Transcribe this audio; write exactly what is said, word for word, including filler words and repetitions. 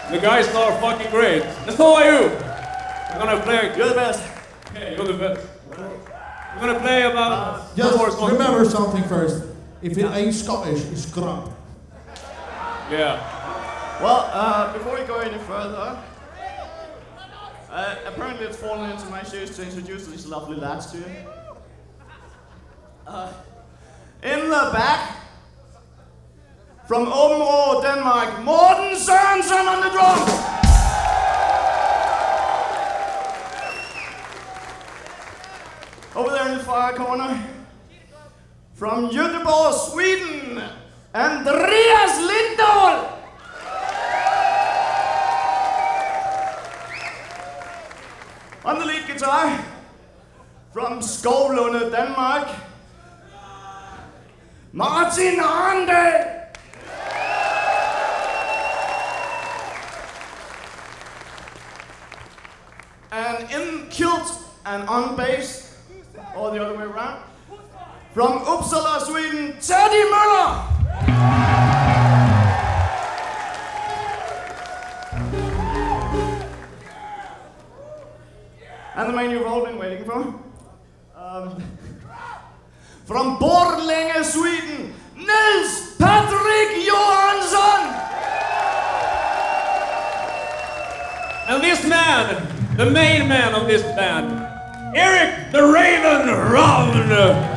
The guys are fucking great. And so are you. We're gonna play. You're the best. Okay, you're the best. We're gonna play about. Just remember something first. If it ain't Scottish, it's crap. Yeah. Well, uh, before we go any further, uh, apparently it's fallen into my shoes to introduce these lovely lads to you. Uh, in the back, from Aabenraa, Denmark, Morten Sørensen on the drums! Over there in the far corner, from Göteborg, Sweden, Andreas Lindahl! On the lead guitar, from Skovlunde, Denmark, Martin Arndal! And in kilt and on bass, or the other way around, from Uppsala, Sweden, Teddy Møller! And the man you've all been waiting for. Um, from Borlänge, Sweden, Nils Patrick Johansson! And this man, the main man of this band, Eric the Raven Ravn.